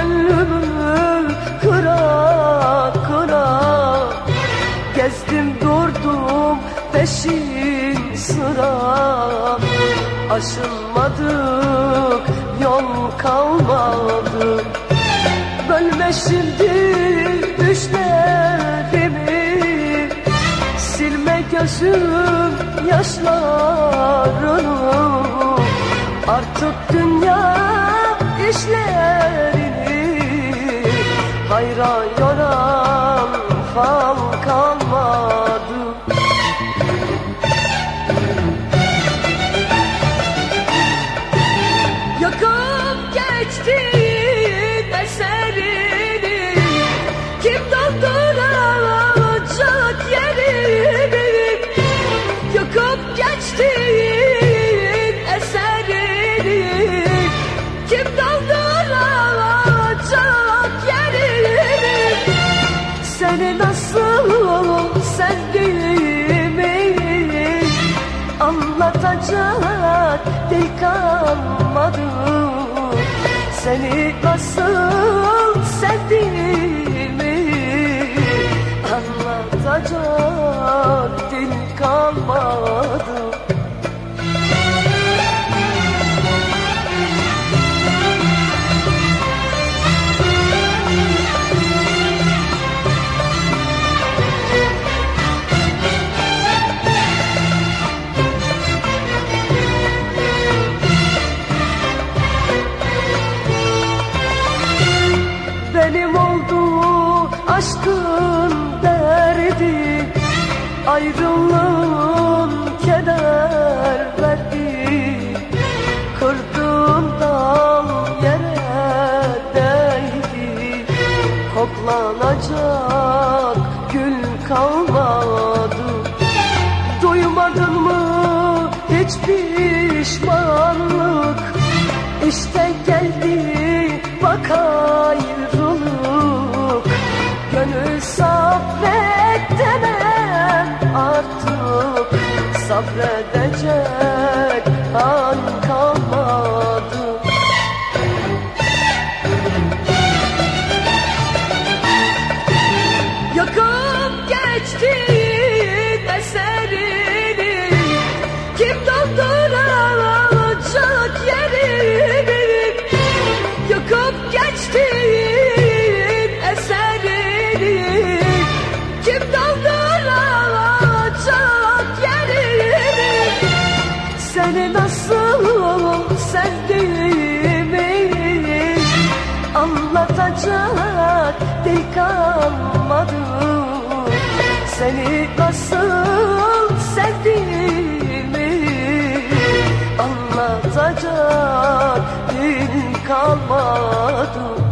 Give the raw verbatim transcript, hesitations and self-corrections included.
gönlümü kıra kıra. Gezdim durdum peşin sıra. Aşılmadık yol kalmadı. Bölme şimdi düşlerimi, silme gözüm yaşlarını. Artık dünya işlerini hayra yoran fal kalmadı. Yakıp geçti eserini, kim dolduracak yerini? Yakıp geçti eserini, kim dolduracak yerini? Seni nasıl sevdiğimi anlatacak dil kalmadı. Seni nasıl sevdiğimi anlatacak dil kalmadı. Benim oldu aşkın derdi, ayrılığın keder verdi. Kırdığım dal yere değdi, koklanacak gül kalmadı. Duymadın mı hiç pişmanlık? İşte geldi bak ayrılık. Gönül sabredemem artık, sabredecek an kalmadı. Yakıp geçti eserini, kim dolduracak yerini? Yakıp geçti eserini, kim dolduracak yerini? Seni nasıl sevdiğimi anlatacak dil kalmadı. Seni nasıl sevdiğimi anlatacak dil kalmadı.